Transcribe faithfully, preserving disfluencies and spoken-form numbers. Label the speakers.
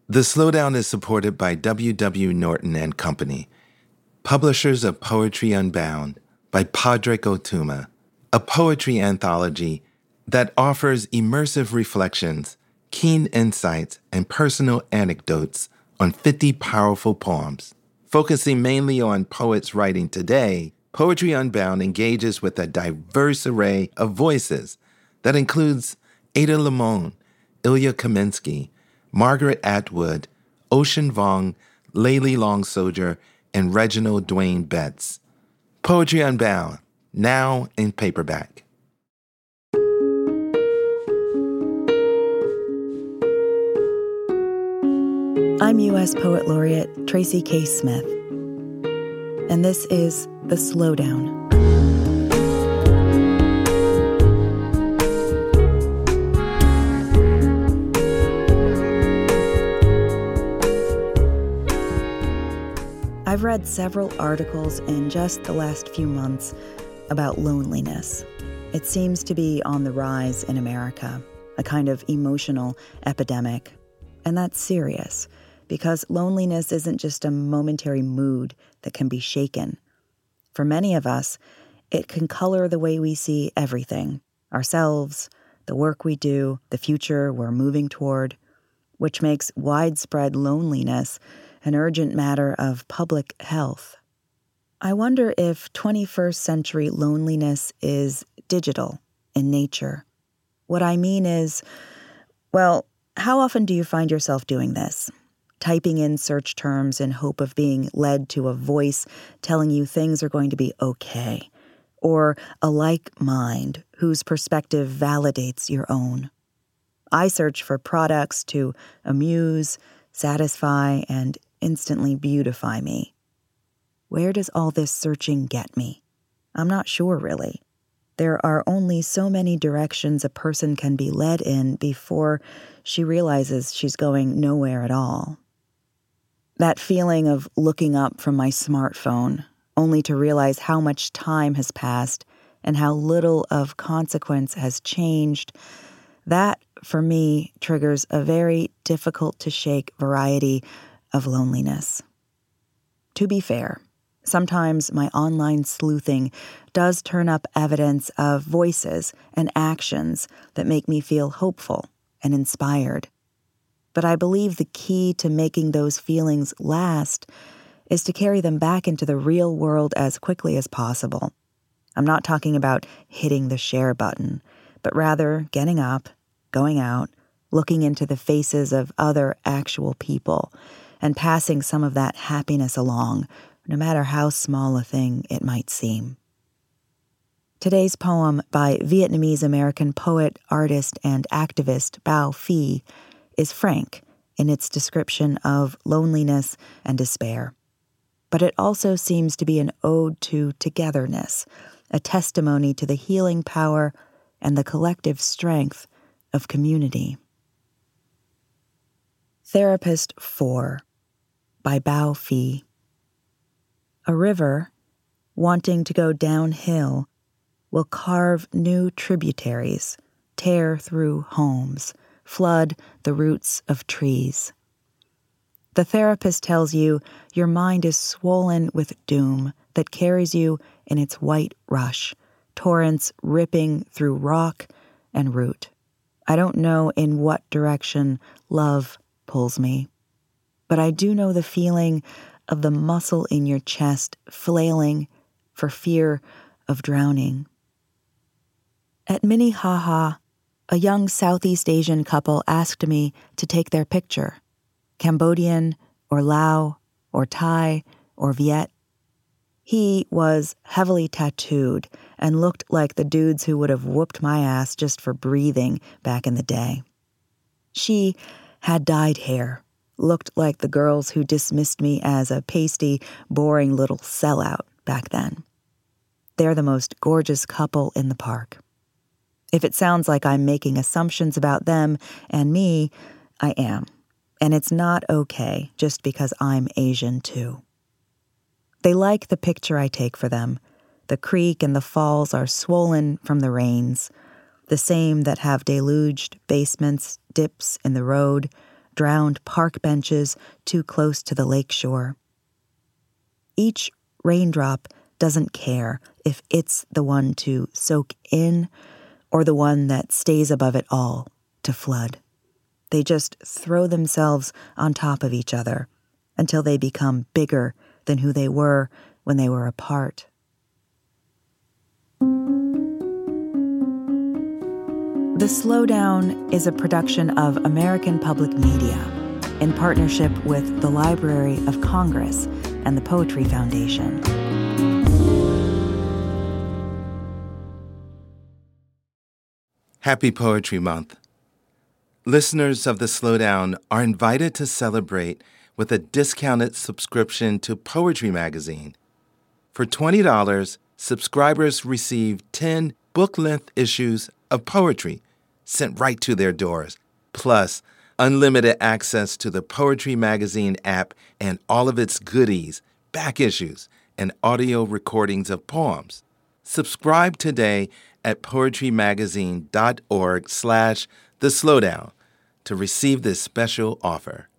Speaker 1: The Slowdown is supported by W W. Norton and Company, publishers of Poetry Unbound by Padraig Ó Tuama, a poetry anthology that offers immersive reflections, keen insights, and personal anecdotes on fifty powerful poems. Focusing mainly on poets writing today, Poetry Unbound engages with a diverse array of voices that includes Ada Limon, Ilya Kaminsky, Margaret Atwood, Ocean Vuong, Layli Long Soldier, and Reginald Dwayne Betts. Poetry Unbound, now in paperback.
Speaker 2: I'm U S Poet Laureate Tracy K. Smith, and this is The Slowdown. I've read several articles in just the last few months about loneliness. It seems to be on the rise in America, a kind of emotional epidemic. And that's serious, because loneliness isn't just a momentary mood that can be shaken. For many of us, it can color the way we see everything, ourselves, the work we do, the future we're moving toward, which makes widespread loneliness an urgent matter of public health. I wonder if twenty-first century loneliness is digital in nature. What I mean is, well, how often do you find yourself doing this? Typing in search terms in hope of being led to a voice telling you things are going to be okay, or a like mind whose perspective validates your own. I search for products to amuse, satisfy, and instantly beautify me. Where does all this searching get me? I'm not sure, really. There are only so many directions a person can be led in before she realizes she's going nowhere at all. That feeling of looking up from my smartphone, only to realize how much time has passed and how little of consequence has changed, that, for me, triggers a very difficult-to-shake variety of loneliness. To be fair, sometimes my online sleuthing does turn up evidence of voices and actions that make me feel hopeful and inspired. But I believe the key to making those feelings last is to carry them back into the real world as quickly as possible. I'm not talking about hitting the share button, but rather getting up, going out, looking into the faces of other actual people, and passing some of that happiness along, no matter how small a thing it might seem. Today's poem by Vietnamese-American poet, artist, and activist Bao Phi is frank in its description of loneliness and despair. But it also seems to be an ode to togetherness, a testimony to the healing power and the collective strength of community. Therapist four by Bao Phi. A river, wanting to go downhill, will carve new tributaries, tear through homes, flood the roots of trees. The therapist tells you your mind is swollen with doom that carries you in its white rush, torrents ripping through rock and root. I don't know in what direction love pulls me, but I do know the feeling of the muscle in your chest flailing for fear of drowning. At Minnehaha, a young Southeast Asian couple asked me to take their picture. Cambodian, or Lao, or Thai, or Viet. He was heavily tattooed and looked like the dudes who would have whooped my ass just for breathing back in the day. She had dyed hair, looked like the girls who dismissed me as a pasty, boring little sellout back then. They're the most gorgeous couple in the park. If it sounds like I'm making assumptions about them and me, I am. And it's not okay just because I'm Asian too. They like the picture I take for them. The creek and the falls are swollen from the rains, the same that have deluged basements, dips in the road, drowned park benches too close to the lakeshore. Each raindrop doesn't care if it's the one to soak in or the one that stays above it all to flood. They just throw themselves on top of each other until they become bigger than who they were when they were apart. The Slowdown is a production of American Public Media in partnership with the Library of Congress and the Poetry Foundation.
Speaker 1: Happy Poetry Month. Listeners of The Slowdown are invited to celebrate with a discounted subscription to Poetry Magazine. For twenty dollars, subscribers receive ten book-length issues of poetry sent right to their doors, plus unlimited access to the Poetry Magazine app and all of its goodies, back issues, and audio recordings of poems. Subscribe today at poetrymagazine.org slash the slowdown to receive this special offer.